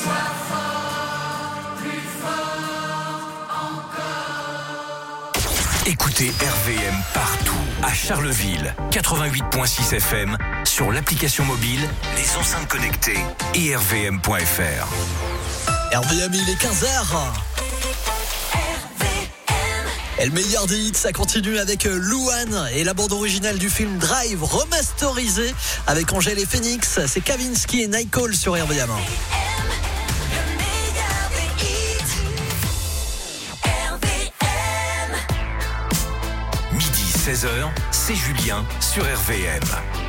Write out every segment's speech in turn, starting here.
Écoutez RVM partout, à Charleville, 88.6 FM, sur l'application mobile, les enceintes connectées et rvm.fr. RVM, il est 15h. Et le meilleur des hits, ça continue avec Louane et la bande originale du film Drive remasterisée avec Angèle et Phoenix. C'est Kavinsky et Night Call sur RVM. Midi 16h, c'est Julien sur RVM.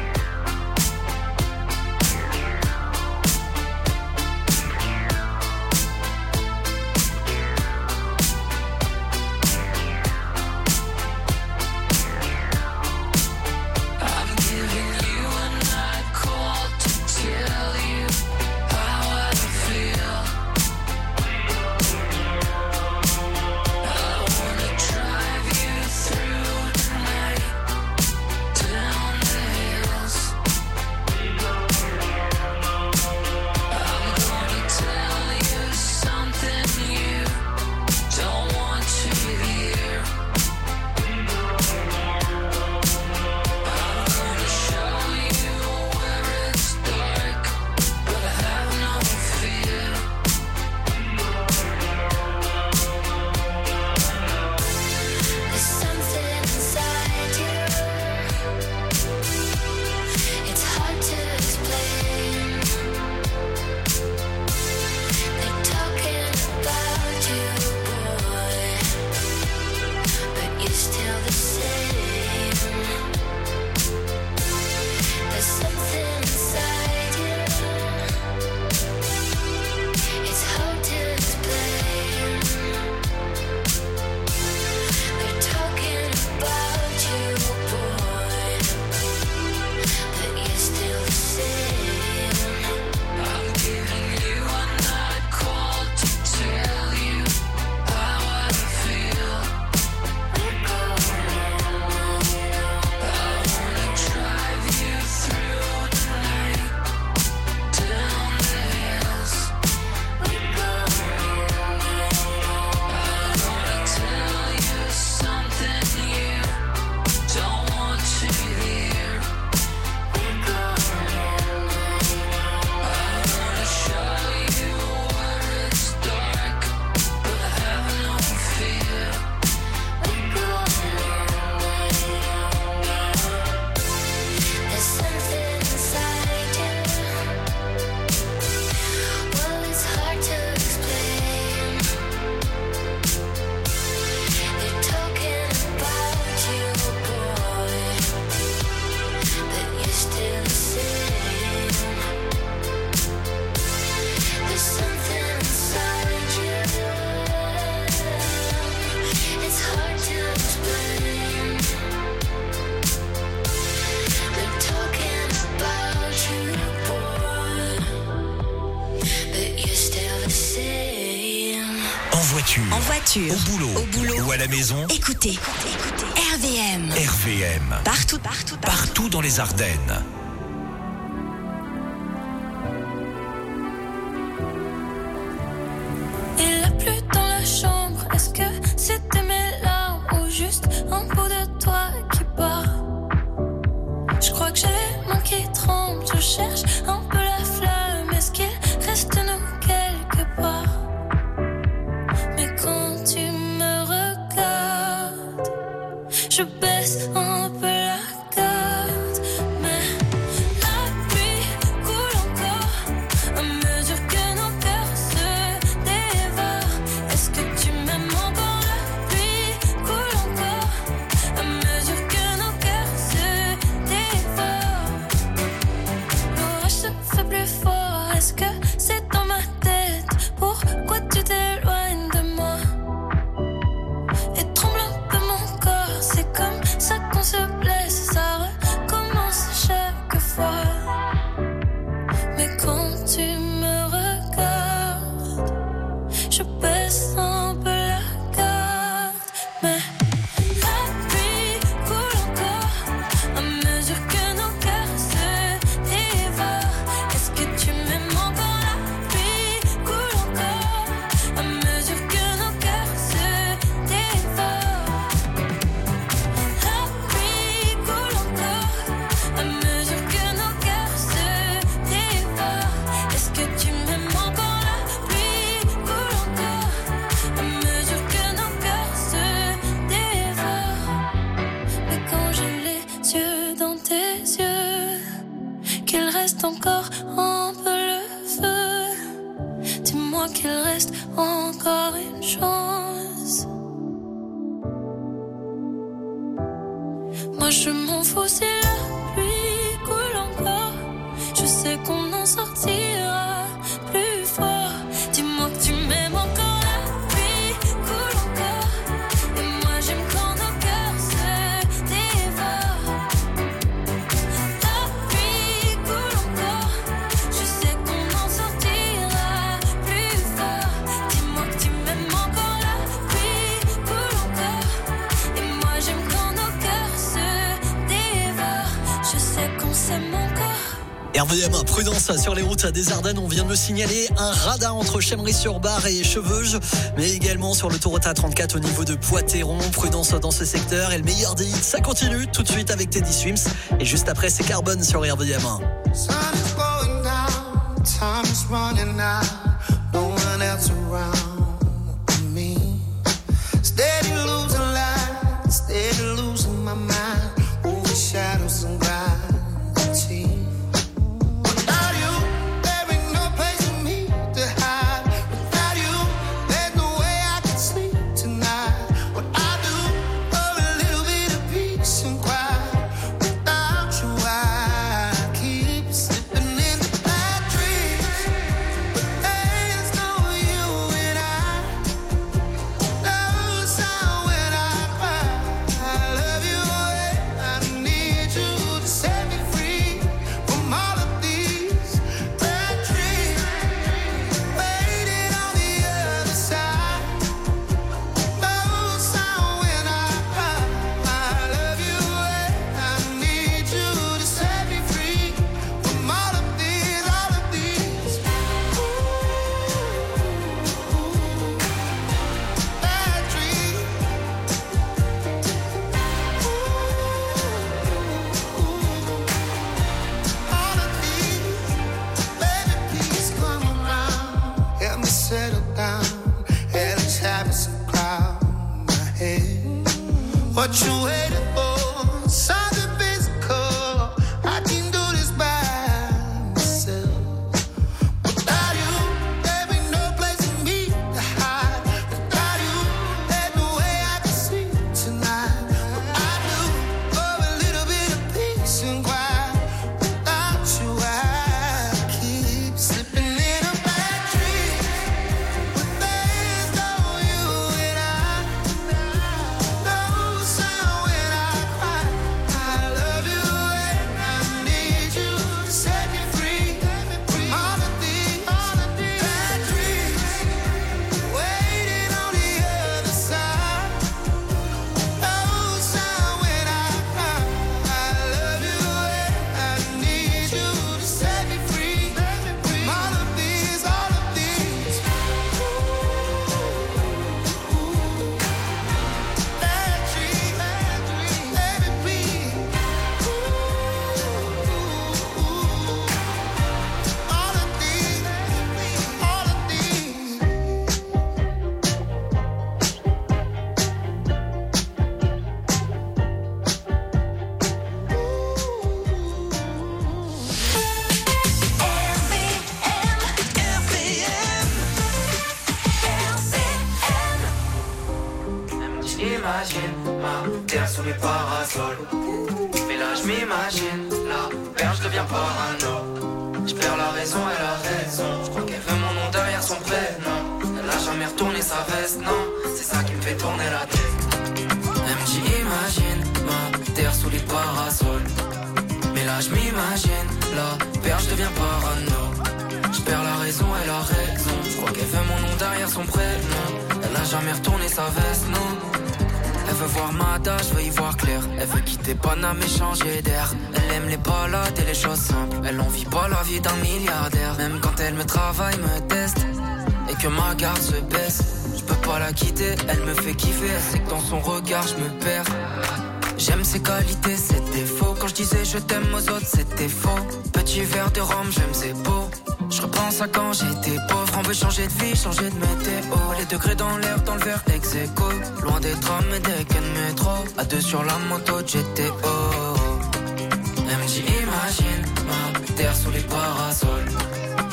En voiture, au boulot ou à la maison. Écoutez. RVM. RVM. Partout dans les Ardennes. Il a plu dans la chambre. Est-ce que c'était mes larmes ou juste un bout de toi qui part? Je crois que j'ai mon qui tremble. Je cherche un peu la flamme. Est-ce qu'il reste nous quelque part? Quand tu me regardes, je baisse un peu la garde, mais dis-moi qu'il reste encore une chance. Moi je m'en fous si la pluie coule encore. Je sais qu'on en sortira plus fort. Dis-moi que tu m'aimes encore, la pluie coule encore. Et moi j'aime quand nos cœurs se dévorent. La pluie coule encore. Je sais qu'on en sortira plus fort. Dis-moi que tu m'aimes encore, la pluie coule encore. Et moi j'aime quand nos cœurs se dévorent. Je sais qu'on s'aime encore. RVM, prudence sur les routes des Ardennes. On vient de me signaler un radar entre Chemry-sur-Bar et Cheveuges, mais également sur l'autoroute A34 au niveau de Poitéron. Prudence dans ce secteur. Et le meilleur des hits, ça continue tout de suite avec Teddy Swims. Et juste après, c'est Carbone sur RVM. Sun is going down, time is running out, no one else around me. Steady losing light, steady losing my mind, over shadows and gravity. Without you, there ain't no place for me to hide. Without you, there's no way I can sleep tonight. What I do for a little bit of peace and quiet. Without you, I keep slipping into bad dreams. But there's no you and I. No sound when I cry. I love you and I need you to set me free from all of these bad dreams. Waiting on the other side. No sound when I cry. I love you and I need you to set me free from all of these bad dreams. All of these, baby, please come around. Help me settle down. Hell is having some cloud in my head. What you waiting for? Something physical. I can do this by myself. Without you, there ain't no place for me to hide. Without you, there's no way I can sleep tonight. What I do for a little bit of peace and quiet. Without you, I keep slipping in a bad dream. But there's no you and I. No sound when I cry. I love you and I need you to set me free from all of these bad dreams. Waiting on the other side. No sound when I cry. I love you and I need you to set me free from all of these bad dreams. Baby, please. All of these. J'imagine ma terre sous les parasols. Mais là je m'imagine, la perche devient parano. Je perds la raison et la raison. Je crois qu'elle veut mon nom derrière son prénom. Elle a jamais retourné sa veste, non. C'est ça qui me fait tourner la tête. Elle me dit imagine ma terre sous les parasols. Mais là je m'imagine, la perche devient parano. Je perds la raison et la raison. Je crois qu'elle veut mon nom derrière son prénom. Elle a jamais retourné sa veste, non. Elle veut voir ma tâche, veut y voir clair. Elle veut quitter Paname et changer d'air. Elle aime les balades et les choses simples. Elle en vit pas la vie d'un milliardaire. Même quand elle me travaille, me teste et que ma garde se baisse, je peux pas la quitter, elle me fait kiffer. Elle sait que dans son regard je me perds. J'aime ses qualités, ses défauts. Quand je disais je t'aime aux autres, c'était faux. Petit verre de rhum, j'aime ses beaux. Je repense à quand j'étais pauvre. On veut changer de vie, changer de météo. Les degrés dans l'air, dans le verre ex-écho. Loin des trams et des quais de métro. À deux sur la moto de GTO. Elle me dit imagine ma terre sous les parasols. Mais là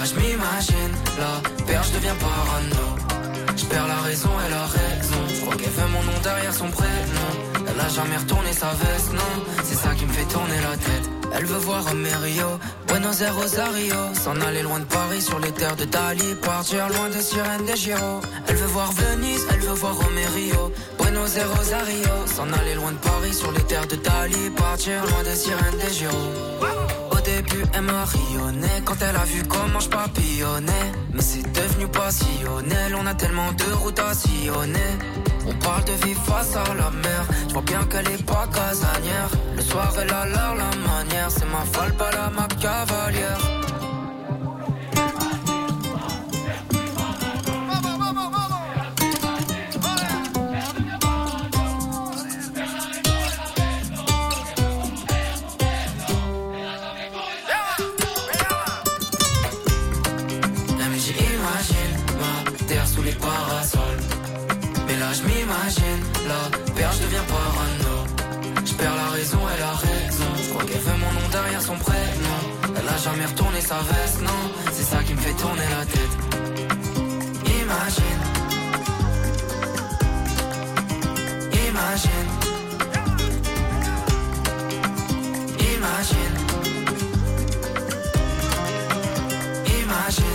je m'imagine la perche devient parano. Je perds la raison et la raison. Je crois qu'elle veut mon nom derrière son prénom. Elle a jamais retourné sa veste, non. C'est ça qui me fait tourner la tête. Elle veut voir Rio, Buenos Aires, Rosario. S'en aller loin de Paris sur les terres de Dali. Partir loin des sirènes des Giro. Elle veut voir Venise, elle veut voir Rio, Buenos Aires, Rosario. S'en aller loin de Paris sur les terres de Dali. Partir loin des sirènes des Giro. Au début elle m'a rayonné quand elle a vu comment je papillonnais. Mais c'est devenu passionnel, on a tellement de routes à sillonner. On parle de vie face à la mer. Je vois bien qu'elle est pas casanière. Le soir elle a l'air la manière. C'est ma folle, pas la ma cavalière. Je m'imagine, la perche devient parano. Je perds la raison et la raison. Je crois qu'elle veut mon nom derrière son prénom. Elle a jamais retourné sa veste, non. C'est ça qui me fait tourner la tête. Imagine. Imagine. Imagine. Imagine.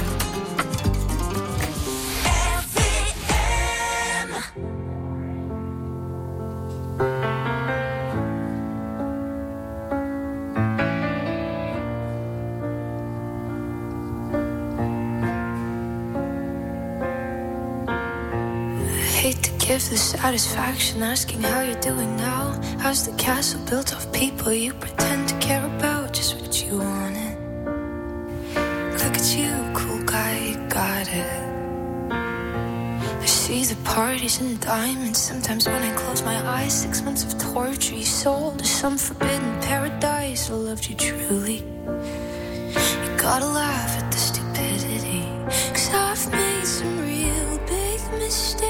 Give the satisfaction asking how you're doing now. How's the castle built of people you pretend to care about? Just what you wanted. Look at you, cool guy, you got it. I see the parties and diamonds. Sometimes when I close my eyes, 6 months of torture you sold to some forbidden paradise. I loved you truly. You gotta laugh at the stupidity, 'cause I've made some real big mistakes.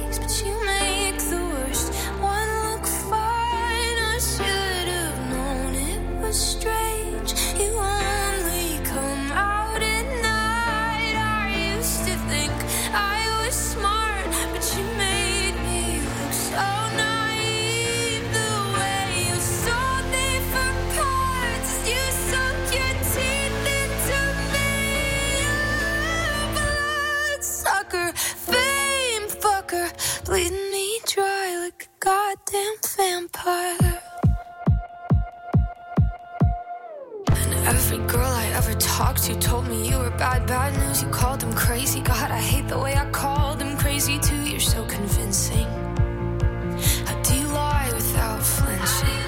Strange, you only come out at night. I used to think I was smart, but you made me look so naive. The way you sold me for parts, you sunk your teeth into me. Bloodsucker, fame fucker, bleeding me dry like a goddamn vampire. Every girl I ever talked to told me you were bad, bad news. You called them crazy. God, I hate the way I called them crazy too. You're so convincing. How do you lie without flinching?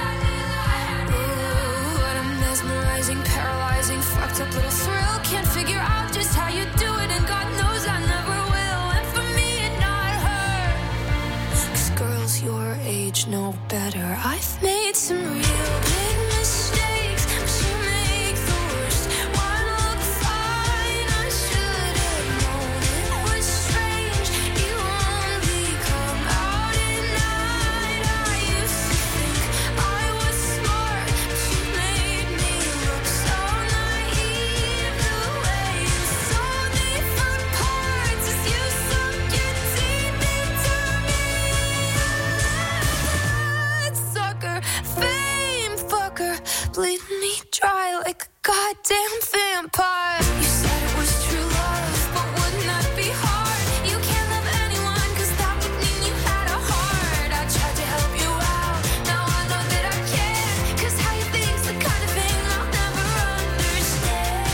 Ooh, what a mesmerizing, paralyzing, fucked up little thrill. Can't figure out just how you do it, and God knows I never will. And for me and not her, 'cause girls your age know better. I've made some real big mistakes, but you make the worst one look fine. I should have known it was strange. You only come out at night. I used to think I was smart, but you made me look so naive. The way you sold me for parts as you sunk your teeth into me. Bloodsucker, fame fucker, bleed me dry like a goddamn vampire. You said it was true love, but wouldn't that be hard? You can't love anyone, 'cause that would mean you had a heart. I tried to help you out, now I know that I can't, 'cause how you think's the kind of thing I'll never understand.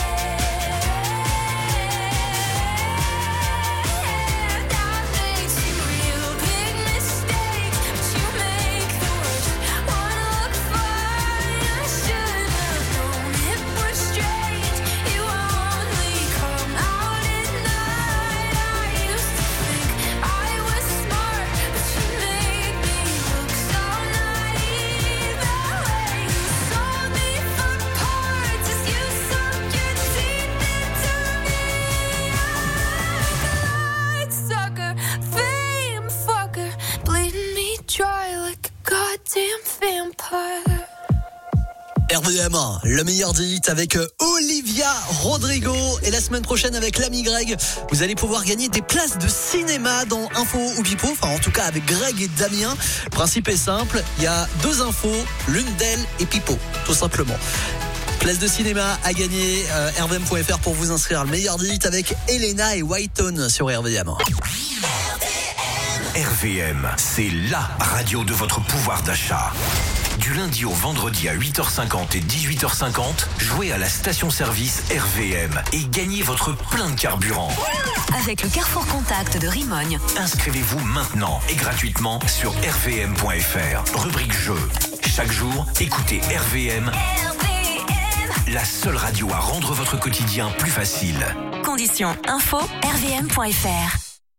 I've made some real big mistakes, but you make the worst one look fine. I should have known it was strange. You only come out at night. I used to think I was smart, but you made me look so naive. The way you sold me for parts as you sunk your teeth into me. Bloodsucker, fame fucker, bleeding me dry like a goddamn vampire. RVM, le meilleur des hits avec Olivier. Olivia Rodrigo. Et la semaine prochaine avec l'ami Greg, vous allez pouvoir gagner des places de cinéma dans Info ou Pipo. Enfin, en tout cas avec Greg et Damien. Le principe est simple, il y a 2 infos, l'une d'elles est Pipo, tout simplement. Place de cinéma à gagner, rvm.fr pour vous inscrire. Le meilleur des hits avec Elena et Whitone sur RVM. RVM, c'est la radio de votre pouvoir d'achat. Du lundi au vendredi à 8h50 et 18h50, jouez à la station-service RVM et gagnez votre plein de carburant. Avec le Carrefour Contact de Rimogne. Inscrivez-vous maintenant et gratuitement sur rvm.fr. Rubrique jeu. Chaque jour, écoutez RVM. La seule radio à rendre votre quotidien plus facile. Conditions info rvm.fr.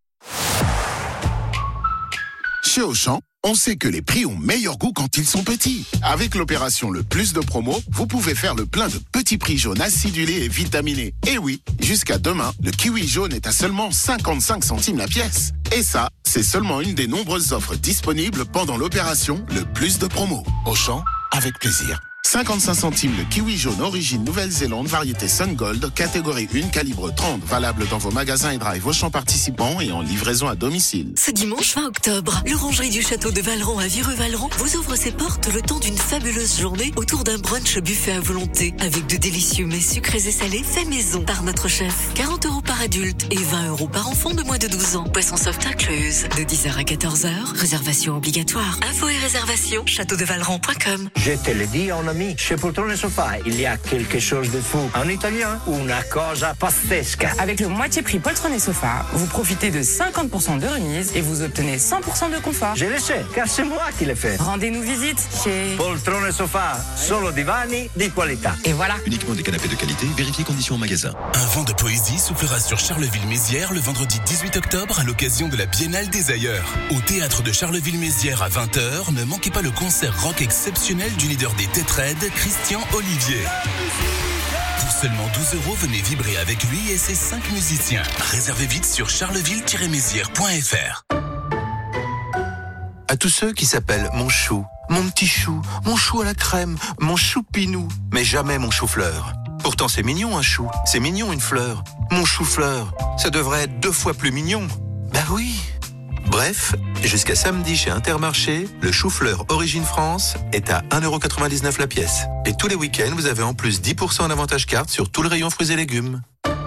Chez Auchan, on sait que les prix ont meilleur goût quand ils sont petits. Avec l'opération Le Plus de Promo, vous pouvez faire le plein de petits prix jaunes acidulés et vitaminés. Et oui, jusqu'à demain, le kiwi jaune est à seulement 55 centimes la pièce. Et ça, c'est seulement une des nombreuses offres disponibles pendant l'opération Le Plus de Promo. Auchan, avec plaisir. 55 centimes le kiwi jaune origine Nouvelle-Zélande, variété Sun Gold, catégorie 1, calibre 30, valable dans vos magasins et drive Auchan participants et en livraison à domicile. Ce dimanche 20 octobre, l'orangerie du château de Valleran à Vireux-Valleran vous ouvre ses portes le temps d'une fabuleuse journée autour d'un brunch buffet à volonté avec de délicieux mets sucrés et salés faits maison par notre chef. 40 € par adulte et 20 € par enfant de moins de 12 ans. Poisson soft incluse. De 10h à 14h, réservation obligatoire. Info et réservation, châteaudevalleran.com. Je te le dis en ami, chez Poltrone Sofa, il y a quelque chose de fou. En italien, una cosa pazzesca. Avec le moitié prix Poltrone Sofa, vous profitez de 50% de remise et vous obtenez 100% de confort. Je le sais, car c'est moi qui l'ai fait. Rendez-nous visite chez Poltrone Sofa, solo divani di qualità. Et voilà. Uniquement des canapés de qualité, vérifiez conditions au magasin. Un vent de poésie soufflera sur Charleville-Mézières le vendredi 18 octobre à l'occasion de la Biennale des Ailleurs. Au théâtre de Charleville-Mézières à 20h, ne manquez pas le concert rock exceptionnel du leader des Tétraides, Christian Olivier. Pour seulement 12 €, venez vibrer avec lui et ses 5 musiciens. Réservez vite sur charleville-mézières.fr. À tous ceux qui s'appellent mon chou, mon petit chou, mon chou à la crème, mon choupinou, mais jamais mon chou-fleur. Pourtant c'est mignon un chou, c'est mignon une fleur. Mon chou-fleur, ça devrait être 2 fois plus mignon. Ben oui. Bref, jusqu'à samedi chez Intermarché, le chou-fleur Origine France est à 1,99 € la pièce. Et tous les week-ends, vous avez en plus 10% d'avantage carte sur tout le rayon fruits et légumes.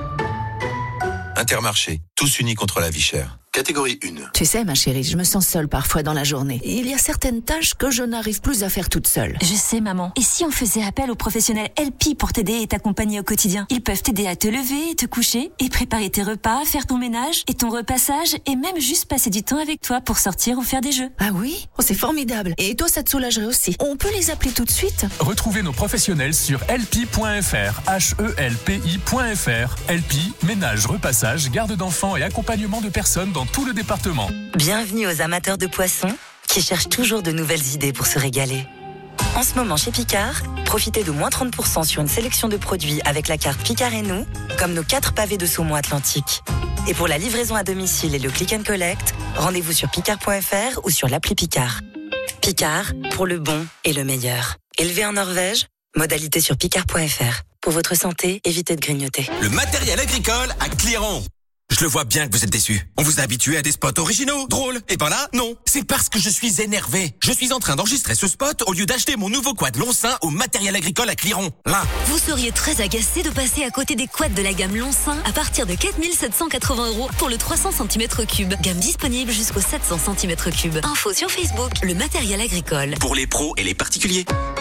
Intermarché, tous unis contre la vie chère. Catégorie 1. Tu sais, ma chérie, je me sens seule parfois dans la journée. Il y a certaines tâches que je n'arrive plus à faire toute seule. Je sais, maman. Et si on faisait appel aux professionnels LP pour t'aider et t'accompagner au quotidien? Ils peuvent t'aider à te lever et te coucher, et préparer tes repas, faire ton ménage et ton repassage, et même juste passer du temps avec toi pour sortir ou faire des jeux. Ah oui? Oh, c'est formidable. Et toi, ça te soulagerait aussi. On peut les appeler tout de suite? Retrouvez nos professionnels sur helpi.fr, HELPI.fr. Helpi, ménage, repassage, garde d'enfants et accompagnement de personnes dans tout le département. Bienvenue aux amateurs de poissons qui cherchent toujours de nouvelles idées pour se régaler. En ce moment chez Picard, profitez de moins 30% sur une sélection de produits avec la carte Picard et nous, comme nos 4 pavés de saumon atlantique. Et pour la livraison à domicile et le click and collect, rendez-vous sur picard.fr ou sur l'appli Picard. Picard, pour le bon et le meilleur. Élevé en Norvège, modalité sur picard.fr. Pour votre santé, évitez de grignoter. Le matériel agricole à Cléron. Je le vois bien que vous êtes déçus. On vous a habitué à des spots originaux, drôles. Et ben là, non. C'est parce que je suis énervé. Je suis en train d'enregistrer ce spot au lieu d'acheter mon nouveau quad Lonsin au matériel agricole à Cléron. Là. Vous seriez très agacé de passer à côté des quads de la gamme Lonsin à partir de 4 780 € pour le 300 cm3. Gamme disponible jusqu'au 700 cm3. Info sur Facebook. Le matériel agricole. Pour les pros et les particuliers.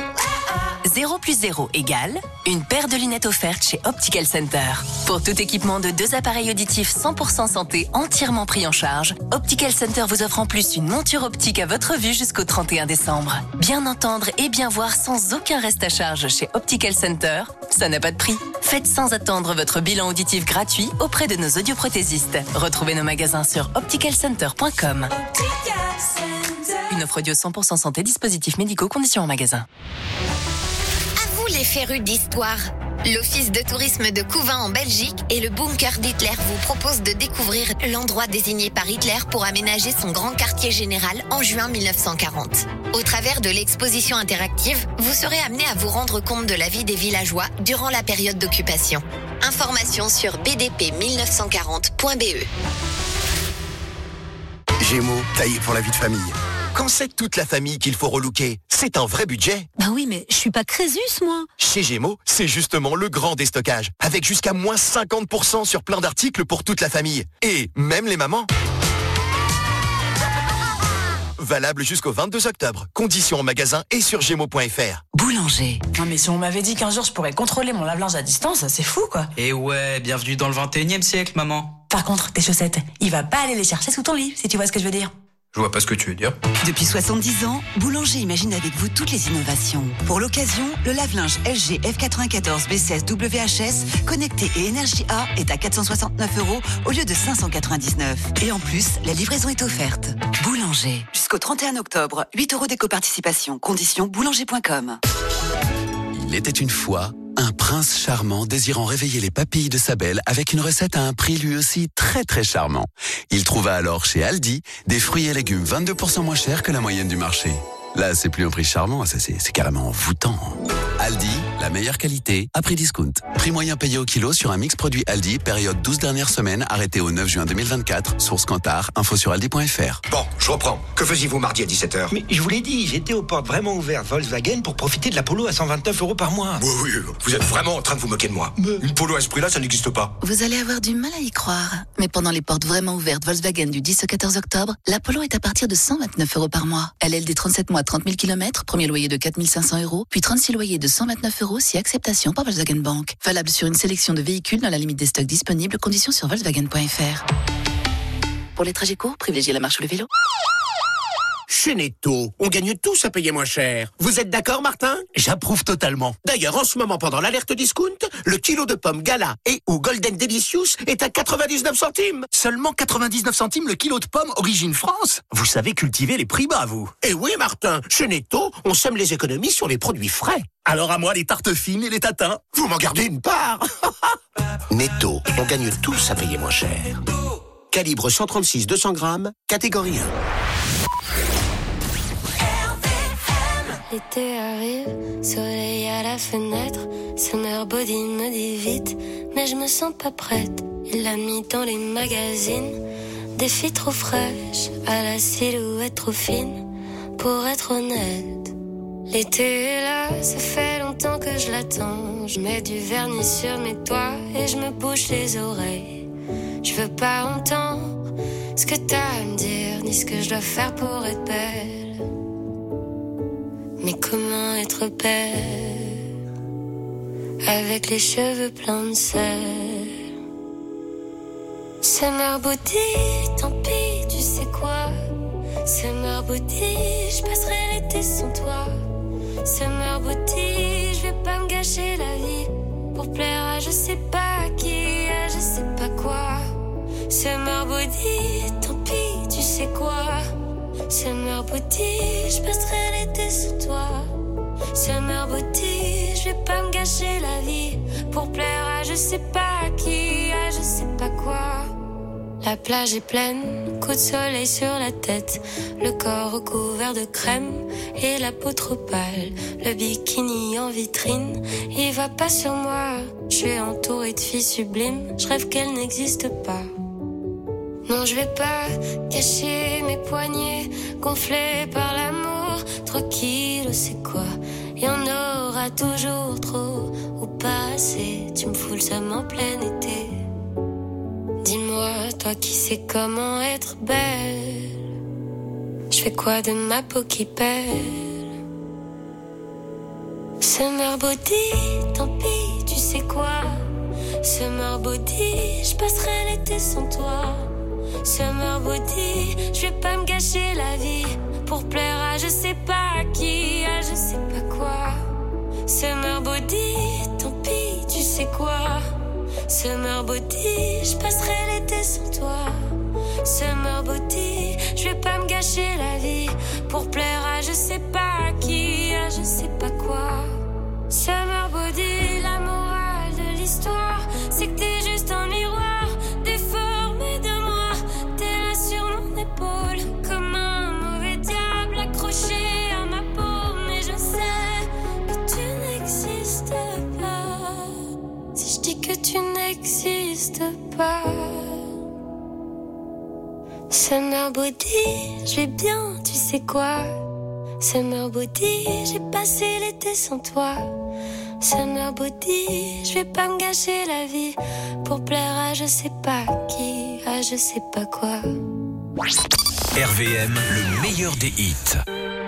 0 + 0 = une paire de lunettes offerte chez Optical Center. Pour tout équipement de 2 appareils auditifs 100% santé entièrement pris en charge, Optical Center vous offre en plus une monture optique à votre vue jusqu'au 31 décembre. Bien entendre et bien voir sans aucun reste à charge chez Optical Center, ça n'a pas de prix. Faites sans attendre votre bilan auditif gratuit auprès de nos audioprothésistes. Retrouvez nos magasins sur opticalcenter.com. Une offre audio 100% santé, dispositifs médicaux, conditions en magasin. Les férus d'histoire. L'Office de tourisme de Couvain en Belgique et le bunker d'Hitler vous proposent de découvrir l'endroit désigné par Hitler pour aménager son grand quartier général en juin 1940. Au travers de l'exposition interactive, vous serez amené à vous rendre compte de la vie des villageois durant la période d'occupation. Informations sur bdp1940.be. Gémeaux, taillé pour la vie de famille. Quand c'est toute la famille qu'il faut relooker, c'est un vrai budget. Bah oui, mais je suis pas Crésus, moi. Chez Gémeaux, c'est justement le grand déstockage, avec jusqu'à moins 50% sur plein d'articles pour toute la famille. Et même les mamans. Valable jusqu'au 22 octobre. Conditions en magasin et sur Gémeaux.fr. Boulanger. Non mais si on m'avait dit qu'un jour je pourrais contrôler mon lave-linge à distance, c'est fou quoi. Et ouais, bienvenue dans le 21e siècle, maman. Par contre, tes chaussettes, il va pas aller les chercher sous ton lit, si tu vois ce que je veux dire. Je vois pas ce que tu veux dire. Depuis 70 ans, Boulanger imagine avec vous toutes les innovations. Pour l'occasion, le lave-linge LG F94 B16 WHS connecté et énergie A est à 469 € au lieu de 599. Et en plus, la livraison est offerte. Boulanger. Jusqu'au 31 octobre, 8 € d'éco-participation. Conditions boulanger.com. Il était une fois un prince charmant désirant réveiller les papilles de sa belle avec une recette à un prix lui aussi très très charmant. Il trouva alors chez Aldi des fruits et légumes 22% moins chers que la moyenne du marché. Là, c'est plus un prix charmant, c'est carrément envoûtant. Aldi, la meilleure qualité, à prix discount. Prix moyen payé au kilo sur un mix produit Aldi, période 12 dernières semaines, arrêté au 9 juin 2024. Source Kantar, info sur aldi.fr. Bon, je reprends. Que faisiez-vous mardi à 17h? Mais je vous l'ai dit, j'étais aux portes vraiment ouvertes Volkswagen pour profiter de la Polo à 129 € par mois. Oui, vous êtes vraiment en train de vous moquer de moi. Une Polo à ce prix-là, ça n'existe pas. Vous allez avoir du mal à y croire. Mais pendant les portes vraiment ouvertes Volkswagen du 10 au 14 octobre, la Polo est à partir de 129 € par mois. LLD 37 mois, 30 000 km, premier loyer de 4 500 €, puis 36 loyers de 129 € si acceptation par Volkswagen Bank. Valable sur une sélection de véhicules dans la limite des stocks disponibles. Conditions sur Volkswagen.fr. Pour les trajets courts, privilégiez la marche ou le vélo. Chez Netto, on gagne tous à payer moins cher. Vous êtes d'accord, Martin? J'approuve totalement. D'ailleurs, en ce moment, pendant l'alerte discount, le kilo de pommes Gala et ou Golden Delicious est à 99 centimes. Seulement 99 centimes le kilo de pommes origine France? Vous savez cultiver les prix bas, vous. Eh oui, Martin, chez Netto, on sème les économies sur les produits frais. Alors à moi les tartes fines et les tatins. Vous m'en gardez une part. Netto, on gagne tous à payer moins cher. Calibre 136 200 grammes, catégorie 1. L'été arrive, soleil à la fenêtre. Summer body me dit vite, mais je me sens pas prête. Il l'a mis dans les magazines, des filles trop fraîches, à la silhouette trop fine, pour être honnête. L'été est là, ça fait longtemps que je l'attends. Je mets du vernis sur mes doigts et je me bouche les oreilles. Je veux pas entendre ce que t'as à me dire, ni ce que je dois faire pour être belle. Mais comment être belle avec les cheveux pleins de sel? Summer body, tant pis, tu sais quoi? Summer body, je passerai l'été sans toi. Summer body, je vais pas me gâcher la vie pour plaire à je sais pas qui, à je sais pas quoi. Summer body, tant pis, tu sais quoi? Summer body, je passerai l'été sous toi. Summer body, je vais pas me gâcher la vie pour plaire à je sais pas qui, à je sais pas quoi. La plage est pleine, coup de soleil sur la tête, le corps recouvert de crème et la peau trop pâle. Le bikini en vitrine, il va pas sur moi. Je suis entourée de filles sublimes, je rêve qu'elles n'existent pas. Non, je vais pas cacher mes poignets gonflés par l'amour. 3 kilos, c'est quoi? Y en aura toujours trop ou pas assez. Tu me fous le seum en plein été. Dis-moi, toi qui sais comment être belle, je fais quoi de ma peau qui pèle? Summer body, tant pis, tu sais quoi? Summer body, je passerai l'été sans toi. Summer body, je vais pas me gâcher la vie pour plaire à je sais pas qui, à je sais pas quoi. Summer body, tant pis, tu sais quoi? Summer body, je passerai l'été sans toi. Summer body, je vais pas me gâcher la vie pour plaire à je sais pas qui, à je sais pas quoi. Summer body, la morale Summer body, je vais bien, tu sais quoi. Summer body, j'ai passé l'été sans toi. Summer body, je vais pas me gâcher la vie pour plaire à je sais pas qui, à je sais pas quoi. RVM, le meilleur des hits.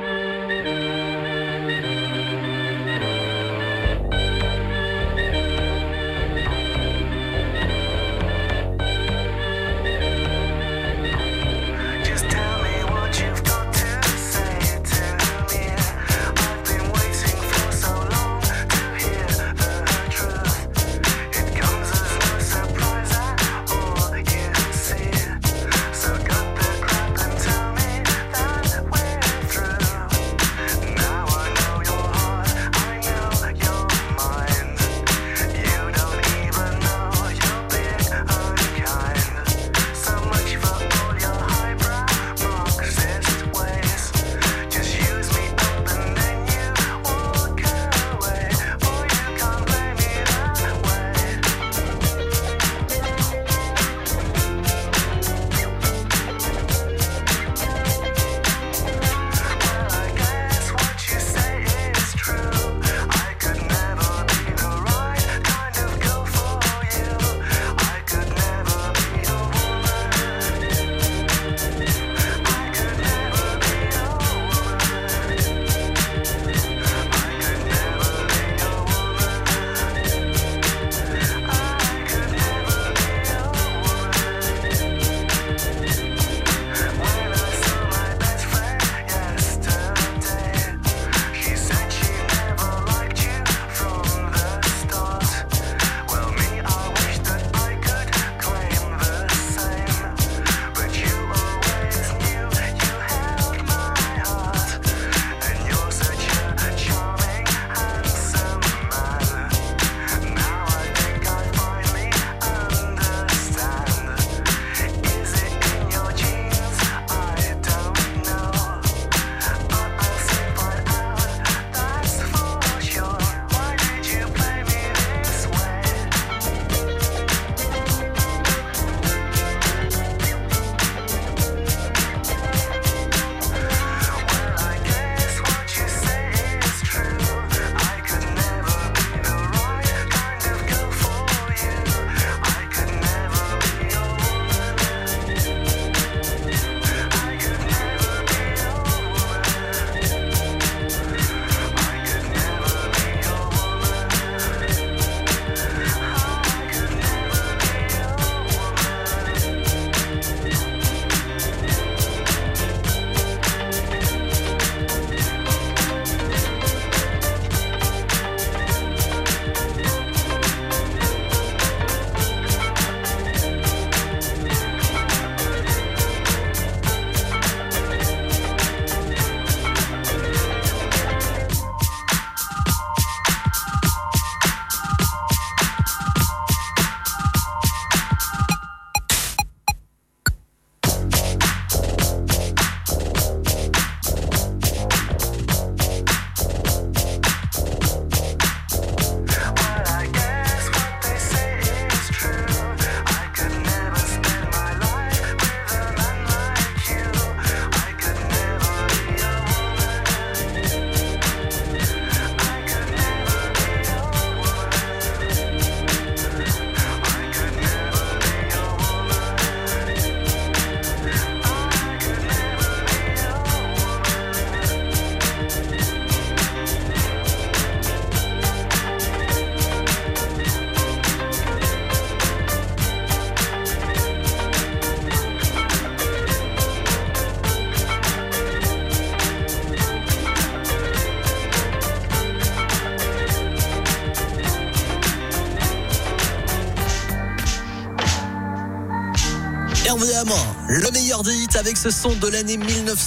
RVM, le meilleur des hits avec ce son de l'année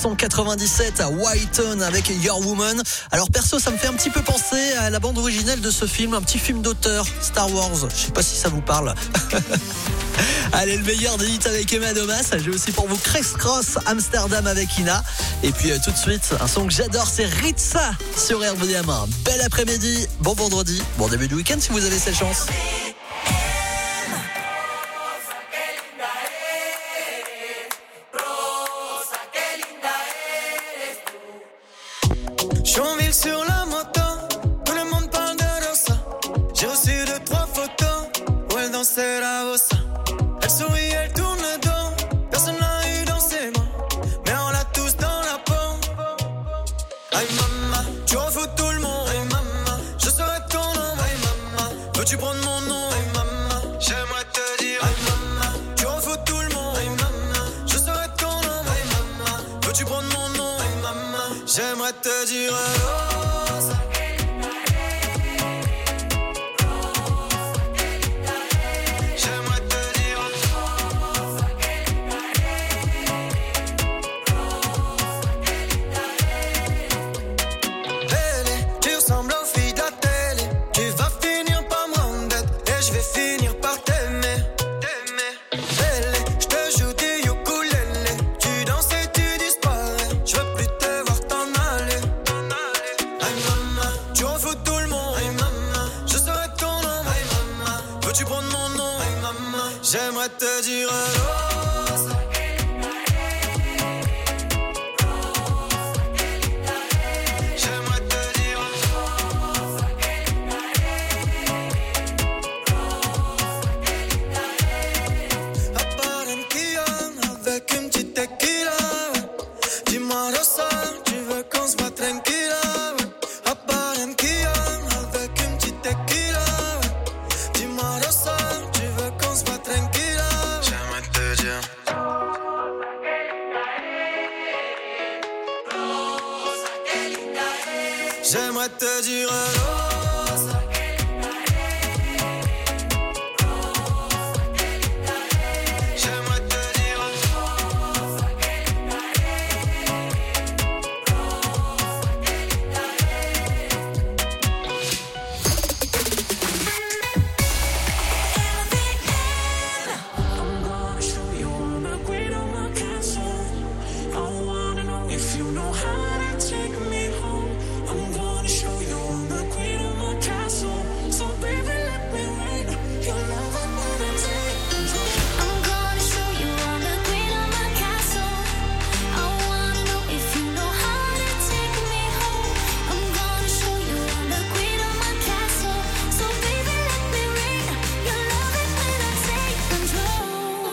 1997 à Whiton avec Your Woman. Alors perso, ça me fait un petit peu penser à la bande originale de ce film, un petit film d'auteur, Star Wars. Je sais pas si ça vous parle. Allez, le meilleur des hits avec Emma Domas. J'ai aussi pour vous Criss Cross Amsterdam avec Ina. Et puis tout de suite, un son que j'adore, c'est Ritza sur RVM. Bel après-midi, bon vendredi, bon début de week-end si vous avez cette chance. chill sur la moto, tout le monde parle de Rosa. J'ai reçu 2-3 photos où elle dansait la bossa. Elle sourit, elle tourne le dos, personne n'a eu dans ses mains, mais on l'a tous dans la peau. Aïe maman, tu en fous tout le monde. Aïe maman, je serai ton nom. Aïe maman, veux-tu prendre mon nom? Aïe maman, j'aimerais te dire. Aïe maman, tu en fous tout le monde. Aïe maman, je serai ton nom. Aïe maman, veux-tu prendre mon nom? Aïe maman, j'aimerais te dire. Rosa. J'aimerais te dire. Belle, tu ressembles aux filles de la télé. Tu vas finir par me rendre bête et je vais finir par t'aimer. Belle, je te joue du ukulélé. Tu danses et tu disparais. Je veux plus te voir t'en aller. Aïe maman, tu en fous tout le monde. Aïe maman, je serai ton nom. Aïe maman, veux-tu prendre mon nom? Aïe maman, j'aimerais te dire. Rosa. J'aimerais te dire. À Barranquilla, avec une petite tequila. Dis-moi Rosa, tu veux qu'on se voit tranquilla. À Barranquilla, avec une petite tequila. Dis-moi Rosa, tu veux qu'on se voit tranquilla. J'aimerais te dire. J'aimerais te dire. Rosa. J'aimerais te dire. I'm gonna show you on the queen of my castle. I wanna know if you know how to take me home. I'm gonna show you on the queen of my castle. So baby, let me rain. Your love I'm gonna take control. I'm gonna show you on the queen of my castle. I wanna know if you know how to take me home. I'm gonna show you on the queen of my castle. So baby, let me rain. Your love is when I take control.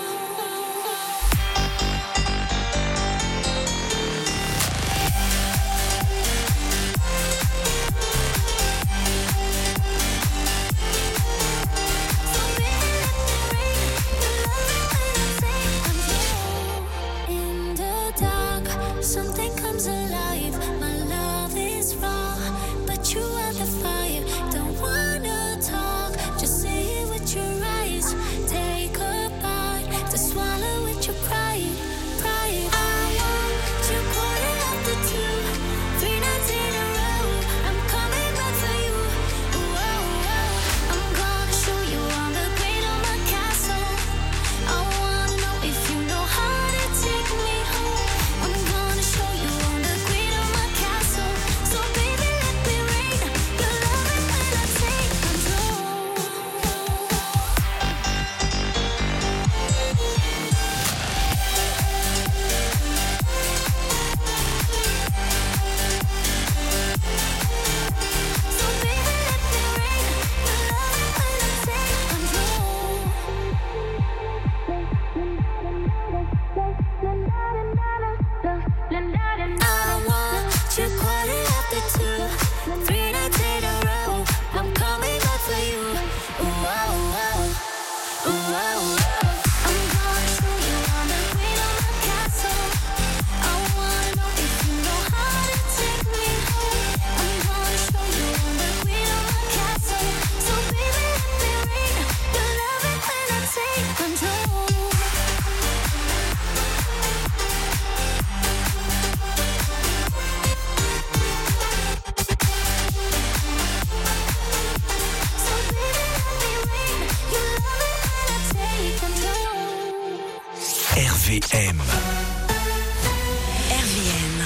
In the dark, something comes alive. My love is raw, but you are the fire. Don't wanna talk, just say it with your eyes. Take a bite to swallow with your pride. Pride. I want you quarter after 2, 3 nights in a row. I'm coming back for you. Whoa, whoa. I'm gonna show you on the queen of my castle. I wanna know if you know how to take me home. I'm gonna show you on the queen of my castle. So baby, let me rain. Your love is when I take control. So baby, let me rain. Your love is when I take control. I want you quarter after 2, 3 nights in a row. I'm coming back for you. Whoa, whoa. Whoa, whoa. I'm gonna show you on the queen of my castle. I wanna know if you know how to take me home. I'm gonna show you on the queen of my castle. So baby, let me rain. Your love is when I take control. So baby, let me rain. Your love is when I take control. RVM. RVM.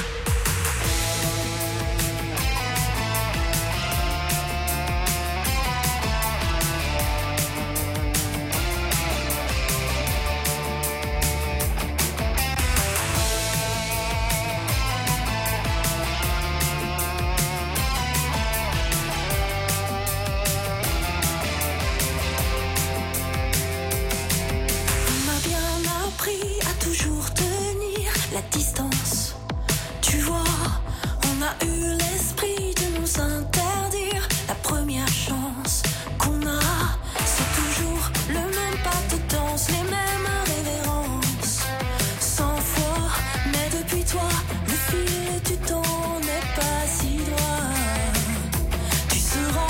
toujours tenir la distance. Tu vois, on a eu l'esprit de nous interdire. La première chance qu'on a, c'est toujours le même pas de danse, les mêmes révérences. 100 fois, mais depuis toi, le fil du temps n'est pas si droit. Tu seras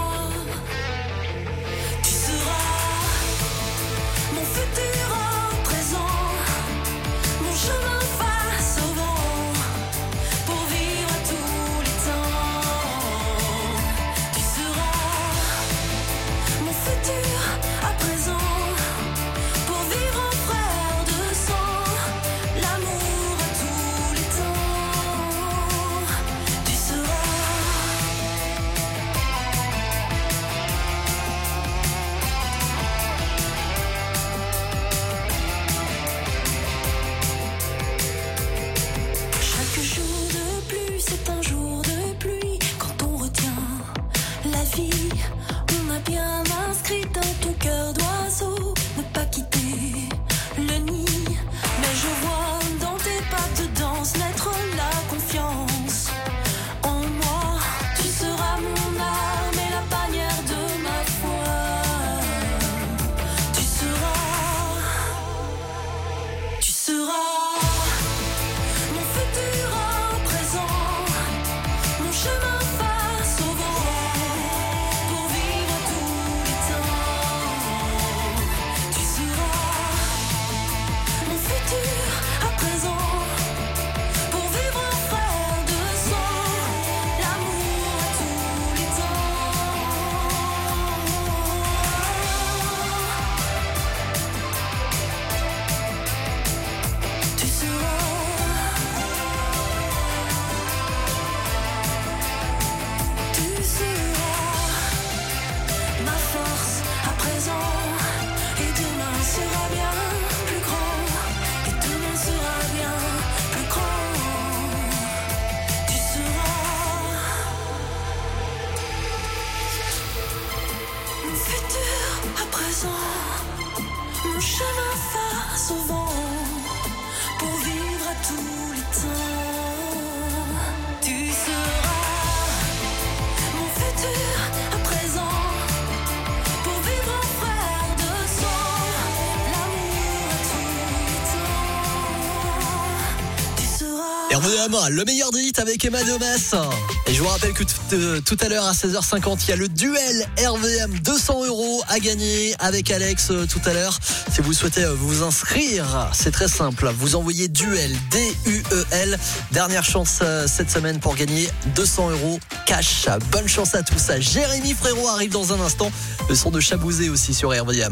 mon futur en présent, mon chemin face au vent, pour vivre à tous les temps. Tu seras mon futur à présent, pour vivre en frère de sang, l'amour à tous les temps. Tu Chaque jour de pluie, c'est un jour de pluie. Quand on retient la vie, on a bien inscrit dans ton cœur d'oiseau ne pas quitter le nid. Mais je vois dans tes pas de danse naître la confiance en moi. Tu seras mon âme et la bannière de ma foi. Tu seras mon futur en présent, mon chemin face au vent, pour vivre à tous les temps. Tu seras mon futur à présent, pour vivre en frère de sang, l'amour à tous les temps. Tu seras ma force à présent, et demain sera bien plus grand, et demain sera bien plus grand. Tu seras mon futur à présent, mon chemin face au vent, pour vivre à tous les temps. Tu seras mon futur à présent, pour vivre en frère de sang, l'amour à tous les temps. Tu seras RVM, le meilleur des hits avec Emma Domas. Et je vous rappelle que tout à l'heure à 16h50, il y a le duel RVM, 200 € à gagner avec Alex tout à l'heure. Si vous souhaitez vous inscrire, c'est très simple. Vous envoyez duel, D-U-E-L. Dernière chance cette semaine pour gagner 200 € cash. Bonne chance à tous. Jérémy Frérot arrive dans un instant. Le son de Chabouzé aussi sur RVM.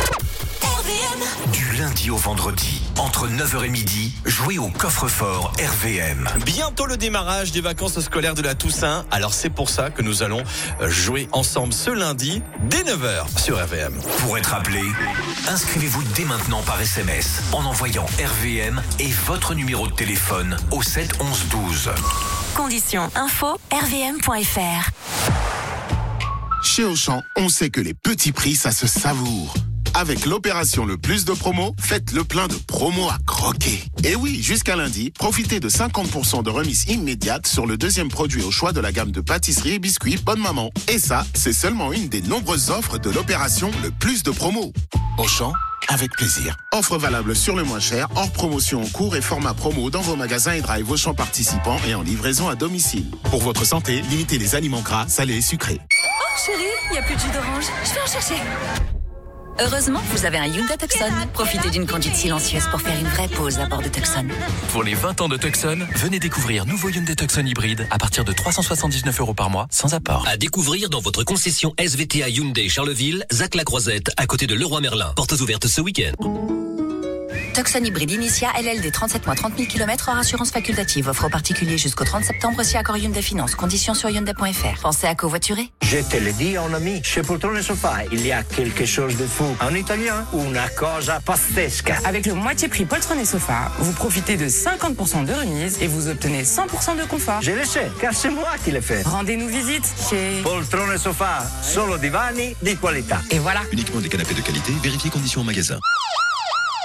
Du lundi au vendredi, entre 9h et midi, jouez au coffre-fort RVM. Bientôt le démarrage des vacances scolaires de la Toussaint. Alors c'est pour ça que nous allons jouer ensemble ce lundi dès 9h sur RVM. Pour être appelé, inscrivez-vous dès maintenant par SMS en envoyant RVM et votre numéro de téléphone au 7 11 12. Conditions info rvm.fr. Chez Auchan, on sait que les petits prix, ça se savoure. Avec l'opération Le Plus de Promo, faites le plein de promos à croquer. Et oui, jusqu'à lundi, profitez de 50% de remise immédiate sur le deuxième produit au choix de la gamme de pâtisseries et biscuits Bonne Maman. Et ça, c'est seulement une des nombreuses offres de l'opération Le Plus de Promo. Auchan, avec plaisir. Offre valable sur le moins cher, hors promotion en cours et format promo dans vos magasins et drive Auchan participants et en livraison à domicile. Pour votre santé, limitez les aliments gras, salés et sucrés. Oh chérie, il n'y a plus de jus d'orange. Je vais en chercher. Heureusement, vous avez un Hyundai Tucson. Profitez d'une conduite silencieuse pour faire une vraie pause à bord de Tucson. Pour les 20 ans de Tucson, venez découvrir nouveau Hyundai Tucson hybride à partir de 379 € par mois, sans apport. À découvrir dans votre concession SVTA Hyundai Charleville, Zac-la-Croisette, à côté de Leroy Merlin. Portes ouvertes ce week-end. Tucson hybride Initia, LLD 37 mois 30 000 km hors assurance facultative. Offre aux particuliers jusqu'au 30 septembre si accord Hyundai Finance. Conditions sur Hyundai.fr. Pensez à covoiturer. Je te le dis, mon ami, chez Poltrone Sofa, il y a quelque chose de fou. En italien, una cosa pazzesca. Avec le moitié prix Poltrone Sofa, vous profitez de 50% de remise et vous obtenez 100% de confort. Je le sais, car c'est moi qui l'ai fait. Rendez-nous visite chez Poltrone Sofa, solo divani di qualità. Et voilà. Uniquement des canapés de qualité, vérifiez conditions en magasin.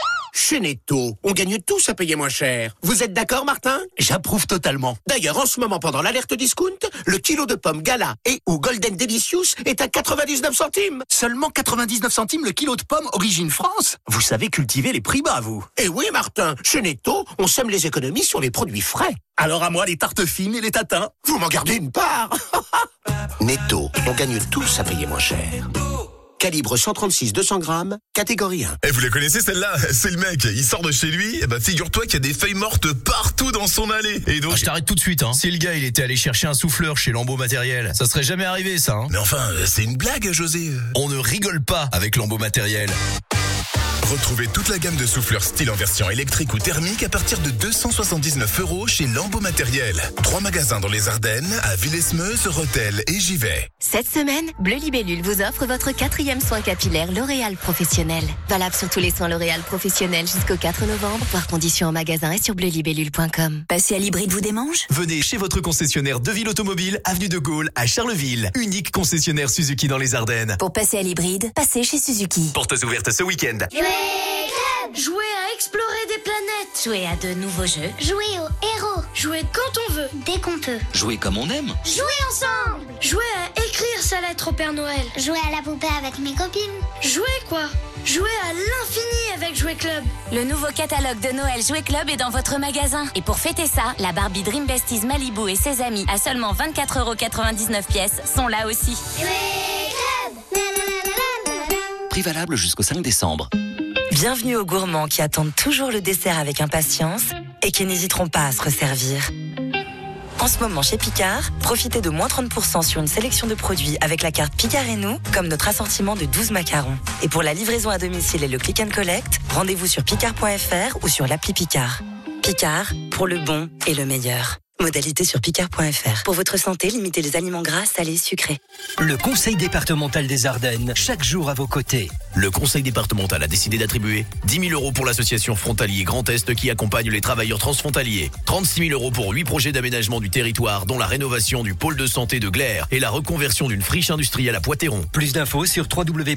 chez Netto, on gagne tous à payer moins cher. Vous êtes d'accord, Martin? J'approuve totalement. D'ailleurs, en ce moment, pendant l'alerte discount, le kilo de pommes Gala et ou Golden Delicious est à 99 centimes. Seulement 99 centimes le kilo de pommes origine France? Vous savez cultiver les prix bas, vous. Eh oui, Martin, chez Netto, on sème les économies sur les produits frais. Alors à moi les tartes fines et les tatins. Vous m'en gardez une part. Netto, on gagne tous à payer moins cher. Calibre 136 200 grammes, catégorie 1. Vous la connaissez celle-là? C'est le mec, il sort de chez lui, figure-toi qu'il y a des feuilles mortes partout dans son allée. Et donc... je t'arrête tout de suite, hein. Si le gars il était allé chercher un souffleur chez Lambeau Matériel, ça serait jamais arrivé ça, hein. Mais enfin, c'est une blague, José. On ne rigole pas avec Lambeau Matériel. Retrouvez toute la gamme de souffleurs style en version électrique ou thermique à partir de 279 € chez Lambeau Matériel. 3 magasins dans les Ardennes, à Villesmeuse, Rethel et Givet. Cette semaine, Bleu Libellule vous offre votre 4e soin capillaire L'Oréal Professionnel. Valable sur tous les soins L'Oréal Professionnel jusqu'au 4 novembre, par conditions en magasin et sur bleulibellule.com. Passer à l'hybride vous démange? Venez chez votre concessionnaire Deville Automobile, avenue de Gaulle, à Charleville. Unique concessionnaire Suzuki dans les Ardennes. Pour passer à l'hybride, passez chez Suzuki. Portes ouvertes ce week-end. Jouer à explorer des planètes. Jouer à de nouveaux jeux. Jouer aux héros. Jouer quand on veut. Dès qu'on peut. Jouer comme on aime. Jouer ensemble. Jouer à écrire sa lettre au Père Noël. Jouer à la poupée avec mes copines. Jouer quoi? Jouer à l'infini avec Jouer Club. Le nouveau catalogue de Noël Jouer Club est dans votre magasin. Et pour fêter ça, la Barbie Dream Besties Malibu et ses amis à seulement 24,99 € pièces sont là aussi. Jouer Club. Prix valable jusqu'au 5 décembre. Bienvenue aux gourmands qui attendent toujours le dessert avec impatience et qui n'hésiteront pas à se resservir. En ce moment chez Picard, profitez de moins 30% sur une sélection de produits avec la carte Picard et nous, comme notre assortiment de 12 macarons. Et pour la livraison à domicile et le click and collect, rendez-vous sur picard.fr ou sur l'appli Picard. Picard, pour le bon et le meilleur. Modalité sur picard.fr. Pour votre santé, limitez les aliments gras, salés, sucrés. Le Conseil départemental des Ardennes, chaque jour à vos côtés. Le Conseil départemental a décidé d'attribuer 10 000 € pour l'association Frontalier Grand Est qui accompagne les travailleurs transfrontaliers. 36 000 € pour 8 projets d'aménagement du territoire, dont la rénovation du pôle de santé de Glaire et la reconversion d'une friche industrielle à Poitéron. Plus d'infos sur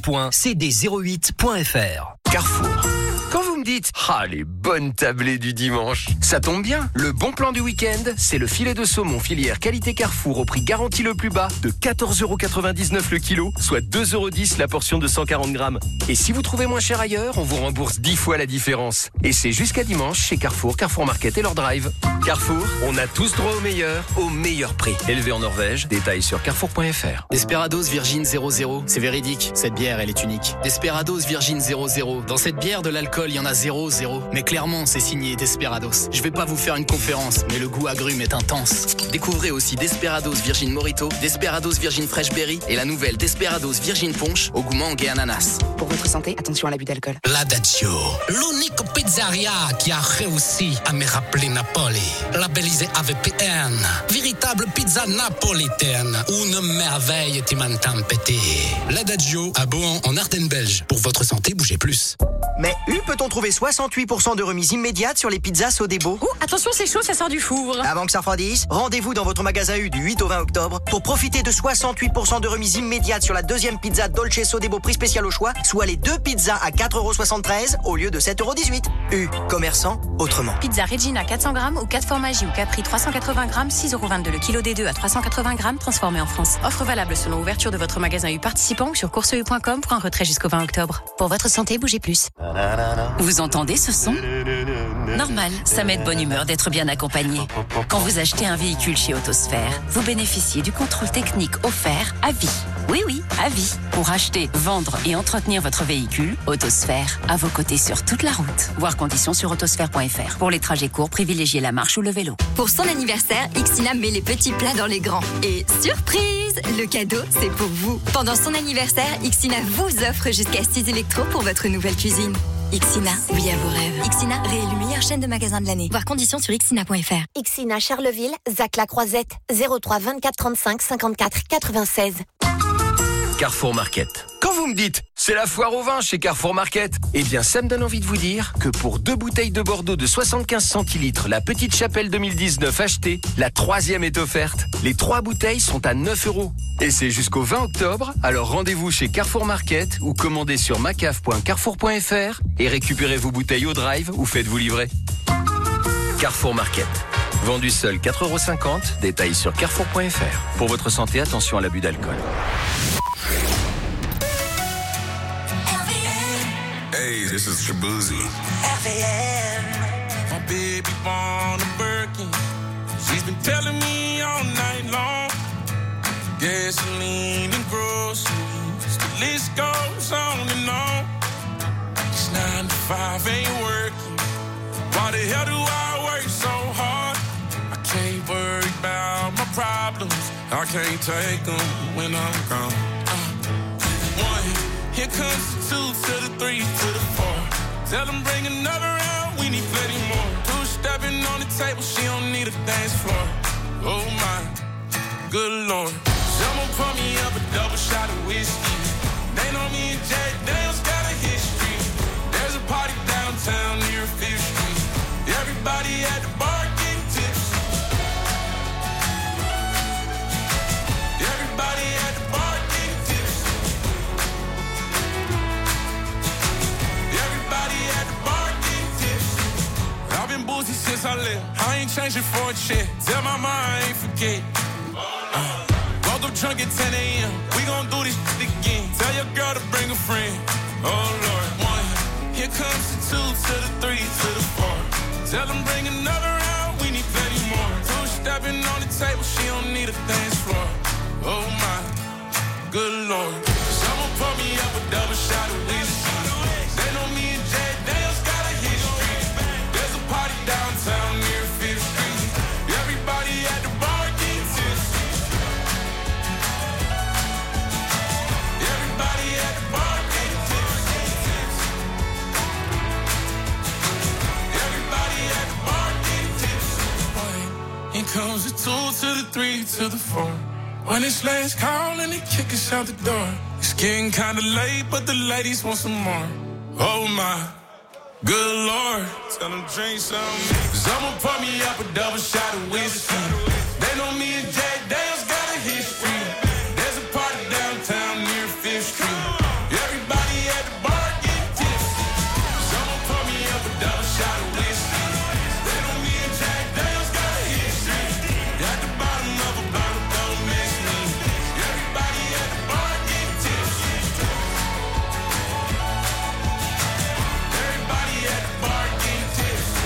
www.cd08.fr. Carrefour. Quand vous me dites « Ah, les bonnes tablées du dimanche », ça tombe bien. Le bon plan du week-end, c'est le filet de saumon filière qualité Carrefour au prix garanti le plus bas de 14,99 € le kilo, soit 2,10 € la portion de 140 grammes. Et si vous trouvez moins cher ailleurs, on vous rembourse 10 fois la différence. Et c'est jusqu'à dimanche chez Carrefour, Carrefour Market et leur drive. Carrefour, on a tous droit au meilleur prix. Élevé en Norvège, détails sur carrefour.fr. Desperados Virgin 00, c'est véridique, cette bière elle est unique. Desperados Virgin 00, dans cette bière de l'alcool il y en a 0,0. Mais clairement c'est signé Desperados. Je vais pas vous faire une conférence, mais le goût agrume est intense. Découvrez aussi Desperados Virgin Morito, Desperados Virgin Fresh Berry et la nouvelle Desperados Virgin Punch au goût mangue et ananas. Pour votre santé, attention à l'abus d'alcool. L'Adagio, l'unique pizzeria qui a réussi à me rappeler Napoli. Labellisée AVPN, véritable pizza napolitaine, une merveille qui m'entend péter. L'Adagio à Bohan en Ardennes belge. Pour votre santé, bougez plus. Mais peut-on trouver 68% de remise immédiate sur les pizzas Sodebo? Attention, c'est chaud, ça sort du four. Avant que ça refroidisse, rendez-vous dans votre magasin U du 8 au 20 octobre pour profiter de 68% de remise immédiate sur la deuxième pizza Dolce Sodebo prix spécial au choix, soit les deux pizzas à 4,73 € au lieu de 7,18 €. U, commerçant autrement. Pizza Regina 400 grammes ou 4 formages ou Capri 380 grammes, 6,22 € le kilo des deux à 380 grammes transformés en France. Offre valable selon ouverture de votre magasin U participant ou sur courseu.com pour un retrait jusqu'au 20 octobre. Pour votre santé, bougez plus. Vous entendez ce son? Normal, ça met de bonne humeur d'être bien accompagné. Quand vous achetez un véhicule chez Autosphère, vous bénéficiez du contrôle technique offert à vie. Oui, à vie. Pour acheter, vendre et entretenir votre véhicule, Autosphère, à vos côtés sur toute la route. Voir conditions sur autosphère.fr. Pour les trajets courts, privilégiez la marche ou le vélo. Pour son anniversaire, Ixina met les petits plats dans les grands. Et surprise, le cadeau, c'est pour vous. Pendant son anniversaire, Ixina vous offre jusqu'à 6 électros pour votre nouvelle cuisine. Ixina, oui à vos rêves. Ixina, réélue meilleure chaîne de magasins de l'année. Voir conditions sur ixina.fr. Ixina Charleville, Zac La Croisette, 03 24 35 54 96. Carrefour Market. Quand vous me dites, c'est la foire au vin chez Carrefour Market. Eh bien, ça me donne envie de vous dire que pour 2 bouteilles de Bordeaux de 75 centilitres, la Petite Chapelle 2019 achetée, la 3e est offerte. Les 3 bouteilles sont à 9 €. Et c'est jusqu'au 20 octobre, alors rendez-vous chez Carrefour Market ou commandez sur macaf.carrefour.fr et récupérez vos bouteilles au drive ou faites-vous livrer. Carrefour Market. Vendu seul 4,50 €, détails sur carrefour.fr. Pour votre santé, attention à l'abus d'alcool. Hey, this is Shabuzi. RVM. My baby born a Birkin. She's been telling me all night long. Gasoline and groceries. The list goes on and on. It's 9 to 5 ain't working. Why the hell do I work so hard? I can't worry about my problems. I can't take them when I'm gone. 1, here comes the 2 to the 3 to the 4. Tell them bring another round, we need plenty more. 2 stepping on the table, she don't need a dance floor. Oh my, good Lord. Someone pour me up a double shot of whiskey. They know me and Jack Daniels got a history. There's a party downtown near 5th Street. Everybody at the bar getting tipsy. Everybody at the bar getting tipsy. Everybody at the bar getting tipsy. I've been boozy since I left. I ain't changing for a check. Tell my mom I ain't forget. Woke up drunk at 10 a.m. We gon' do this shit again. Tell your girl to bring a friend. Oh Lord. 1, here comes the 2 to the 3 to the 4. Tell them bring another round, we need plenty more. 2 stepping on the table, she don't need a dance floor. Oh my, good Lord. Someone pour me up a double shot of whiskey. They know me and Jack Daniels got a history. There's a party downtown near 5th Street. Everybody at the bar getting tipsy. Everybody at the bar getting tipsy. Everybody at the bar getting tipsy. Here comes the 2 to the 3 to the 4. When it's last call and they kick us out the door. It's getting kinda late, but the ladies want some more. Oh my, good Lord. Tell them drink some. Someone pour me up a double shot of whiskey. They know me and Jack Daniels got a history. There's a party downtown near 5th Street. Everybody at the bar getting tipsy. Someone pour me up a double shot of whiskey. They know me and Jack Daniels got a history. At the bottom of a bottle, don't miss me. Everybody at the bar getting tipsy. Everybody at the bar getting tipsy.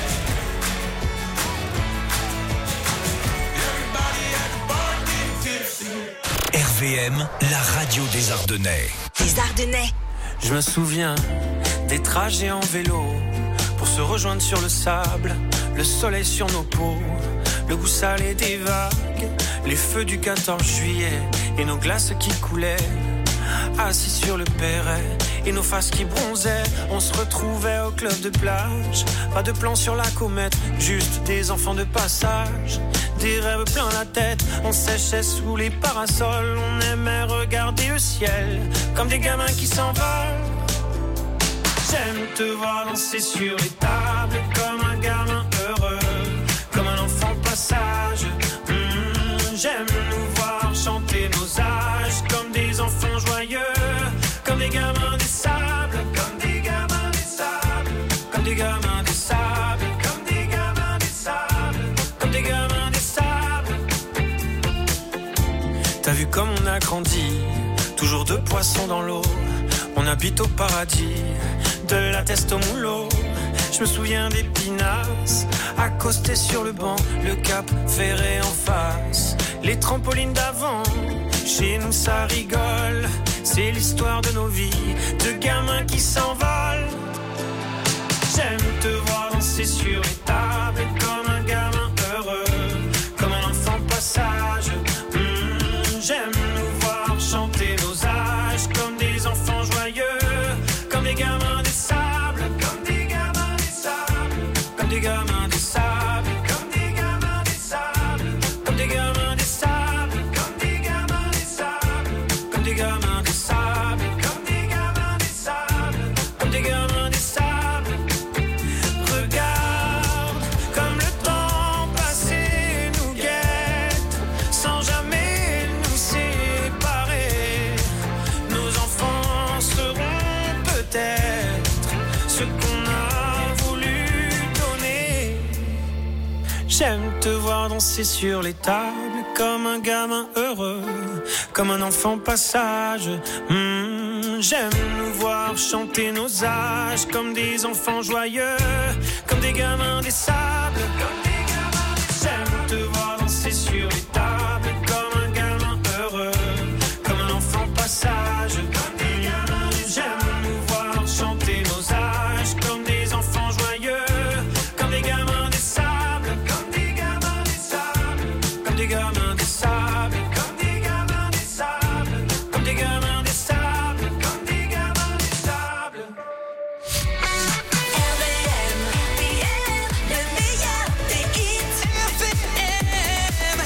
Everybody at the bar getting tipsy. RVM, la radio des Ardennais. Les Ardennais. Je me souviens des trajets en vélo pour se rejoindre sur le sable, le soleil sur nos peaux, le goût salé des vagues, les feux du 14 juillet et nos glaces qui coulaient. Assis sur le perret et nos faces qui bronzaient, on se retrouvait au club de plage. Pas de plan sur la comète, juste des enfants de passage. Des rêves plein la tête, on séchait sous les parasols. On aimait regarder le ciel comme des gamins qui s'envolent. J'aime te voir danser sur les tables comme un gamin heureux, comme un enfant passage. J'aime nous voir chanter nos âges comme des enfants joyeux, comme des gamins des sables, comme des gamins des sables, comme des gamins des sables, comme des gamins des sables, comme des gamins des sables. T'as vu comme on a grandi, toujours 2 poissons dans l'eau. On habite au paradis, de la teste au moulot. Je me souviens des pinasses, accostés sur le banc, le cap ferré en face, les trampolines d'avant. Chez nous ça rigole, c'est l'histoire de nos vies, de gamins qui s'envolent. J'aime te voir danser sur les tables comme un gamin heureux, comme un enfant passage. J'aime nous voir chanter nos âges comme des enfants joyeux, comme des gamins des sables, comme des gamins des sables, comme des gamins des sables, comme des gamins des sables, comme des gamins des sables, comme des gamins des sables, comme des gamins des sables, comme des J'aime te voir danser sur les tables comme un gamin heureux, comme un enfant passage. J'aime nous voir chanter nos âges comme des enfants joyeux, comme des gamins des sables. J'aime te voir danser sur les tables comme un gamin heureux, comme un enfant passage. J'aime nous voir chanter nos âges comme des enfants joyeux, comme des gamins des sables, comme des gamins des sables, comme des gamins des sables, comme des gamins des sables, comme des gamins des sables, comme des gamins des sables. RVM, le meilleur des hits. RVM,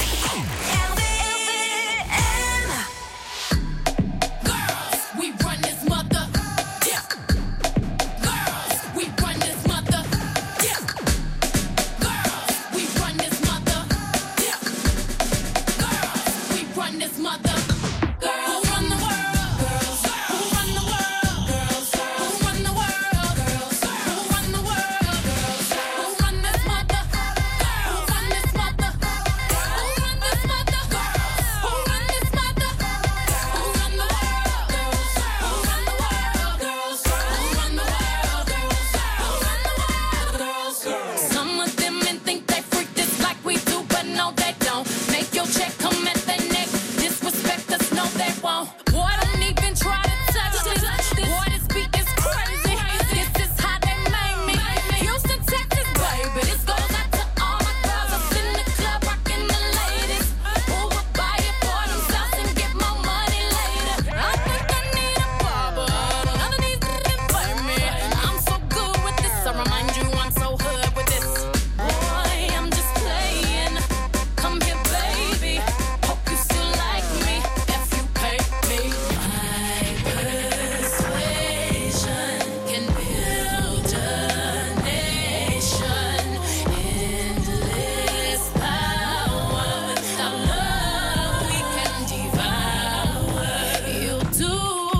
Girls, we run this mother. Yeah. Girls, we run this mother. Yeah. Girls, we run this mother. Yeah. Girls, we run this mother. Who run the world? Girls. Who run the world? Girls. Who run the world? Girls. Who run the world? Girls. Who run this mother? Who run this mother? Who run this mother? Who run this mother? Who run the world? Girls. Who run the world? Girls. Who run the world? Girls. Who run the world? Girls. Some of them men think they freak this like we do, but no they don't. Make your check come at their neck. Disrespect us, no they won't. Boy, don't even try to touch this. Boy, this beat is crazy. This is how they made me. Houston, Texas, baby. This goes out to all my girls up in the club, rocking the ladies. Who will buy it for themselves and get more money later? I think I need a barber. None of these can play me. I'm so good with this. I remind you I'm so hood with this. Boy, I'm just playing. Come here, baby. Hope you still like me if you pay me. My persuasion can build a nation. Endless power. Without love, we can devour. You'll do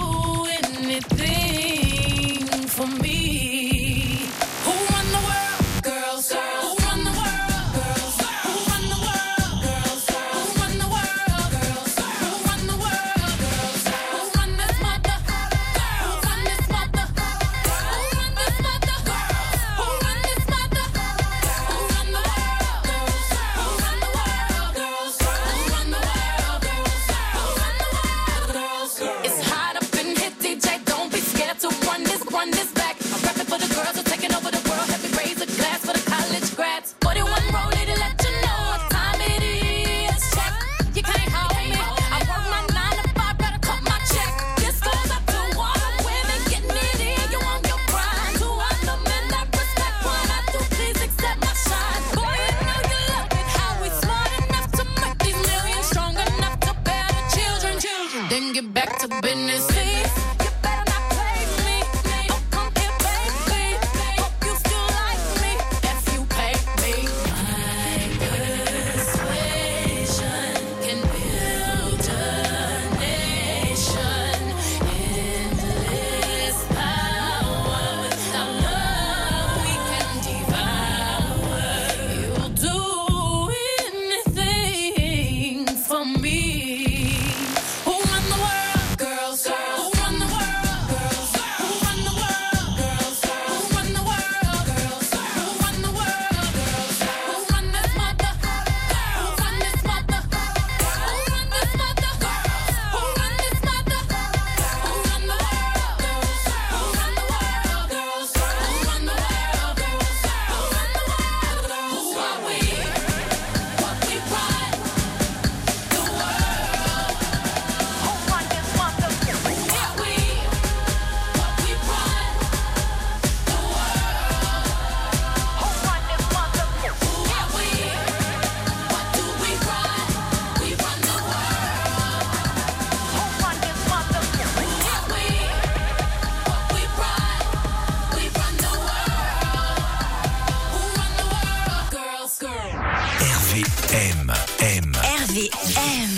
anything for me. Who run the world? Girls. Who run the world? Girls. Who run the world? Girls. Who run the world? Girls. Who run the world? Girls. Who run this mother? Who run this mother? Who run this mother? Who run this mother? Who run the world? Girls. Who run the world? Girls. Who run the world? Girls. Who run the world? Girls. It's hot up in here, DJ. Don't be scared to run this back. I'm rapping for the girls who are taking over the world. Help me raise a glass for the college grads. 41 rolling to let you know what time it is. Check, you can't hold me. I work my 9 to 5, better cut my check. This goes up to all the women getting it in. You on your grind. To all the men that respect what I do, please accept my shine. Boy, you know you love it. How we smart enough to make these millions, strong enough to bear the children. Then get back to business. Please, you better not play me. Oh, come here, baby. Hope you still like me if you pay me. My persuasion can build a nation. Endless power. Without love, we can devour. You'll do anything for me. Who run the world? Girls. Who run the world? Girls. Who run the world? Girls. Who run the world? Girls. Who run the world? Girls. Who run this mother? Who run this mother? Who run this mother? Who run this mother? Who run the world? Girls. Who run the world? Girls. Who run the world? Girls. Who run the world? Who are we? What we run the world. Who run this mother? Who are we? What we run the world. Who run this mother? Who are we? What do we run? We run the world. Who run this mother? Who are we? What we run? We run the world. Who run the world? Girls. RVM. RVM.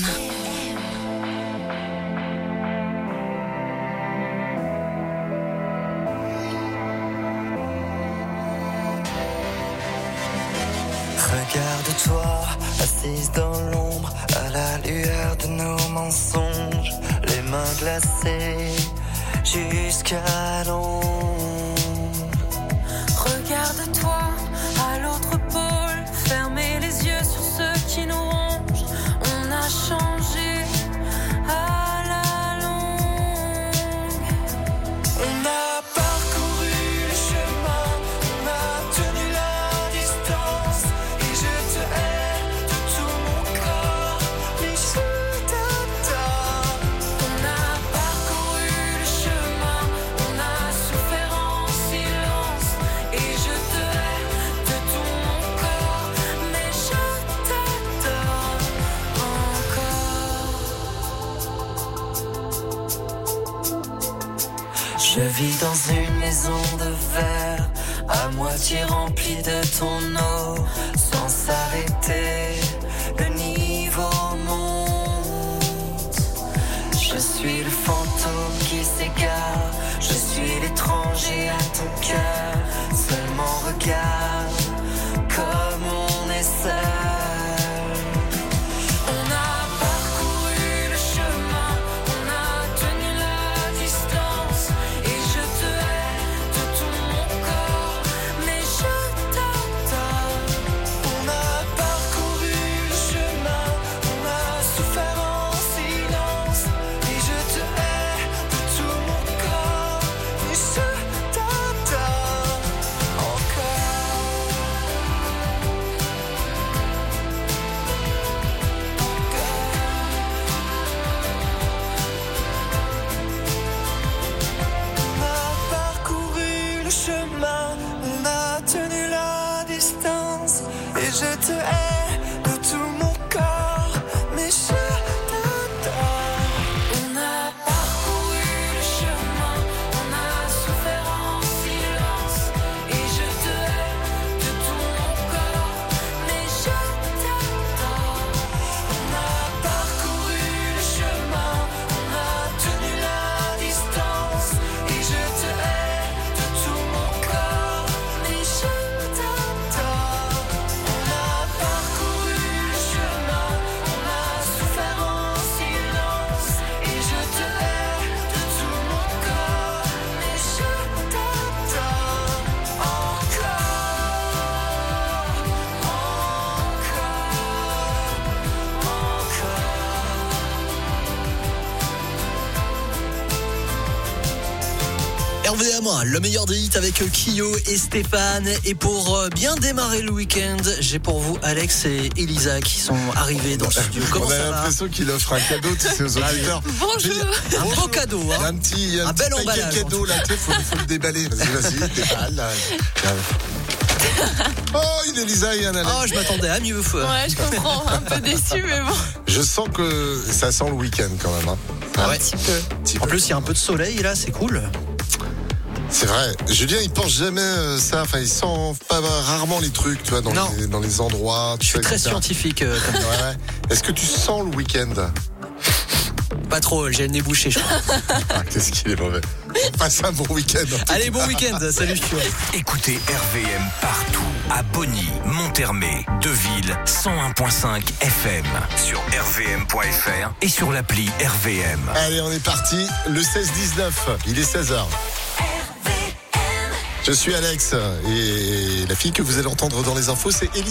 Regarde-toi, assise dans l'ombre, à la lueur de nos mensonges, les mains glacées jusqu'à l'ombre. Regarde-toi à l'autre pôle, fermez les yeux sur ceux qui nous rongent. On a changé à la longue. On a parcouru le chemin, on a tenu la distance, et je te hais de tout mon corps, mais je t'adore. On a parcouru le chemin, on a souffert en silence, et je te hais de tout mon corps, mais je t'adore encore. Je vis dans une maison de verre, à moitié remplie de ton eau, sans s'arrêter, le niveau monte. Je suis le fantôme qui s'égare, je suis l'étranger à ton cœur, seulement regarde comme on est seul. On a parcouru le chemin, on a tenu la distance, et je te hais de tout mon corps, mais je t'adore. On a parcouru le chemin, on a souffert en silence, et je te hais de tout mon corps, mais je t'adore encore. On a parcouru le chemin, on a tenu la distance, et je te hais de tout mon corps, mais je t'adore. On a parcouru le chemin, on a souffert en silence, et je te hais de tout mon corps, mais je t'adore. On a parcouru le chemin, on a tenu la distance, et je te hais de tout mon corps, mais je t'adore. On a parcouru le chemin, on a souffert en silence, et je te hais de tout mon corps, mais je t'adore encore. RVM, le meilleur des hits avec Kyo et Stéphane. Et pour bien démarrer le week-end, j'ai pour vous Alex et Elisa qui sont arrivés dans le studio. Comment on a ça va? l'impression qu'il offre un cadeau aux auditeurs. Bonjour. Un beau cadeau, hein. Il y a un bel petit emballage. paquet de cadeaux là, faut le déballer. Vas-y, déballe. Là. Oh, une Elisa et un Alex. Oh, je m'attendais à mieux. Ouais, je comprends. Un peu déçu, mais bon. Je sens que ça sent le week-end quand même. Hein. Un petit peu. En plus, il y a un peu de soleil là, c'est cool. C'est vrai. Julien, il pense jamais ça. Enfin, il sent pas rarement les trucs, tu vois, dans les endroits. Je suis très scientifique. Comme ça. Ouais. Est-ce que tu sens le week-end? Pas trop, j'ai le nez bouché, je crois. Qu'est-ce qu'il est mauvais. Passe un bon week-end. Allez, bon week-end. Salut, Stuart. Écoutez RVM partout. À Bonny, Montermé, Deville, 101.5 FM. Sur rvm.fr et sur l'appli RVM. Allez, on est parti. Le 16-19. Il est 16h. Je suis Alex et la fille que vous allez entendre dans les infos, c'est Elisa.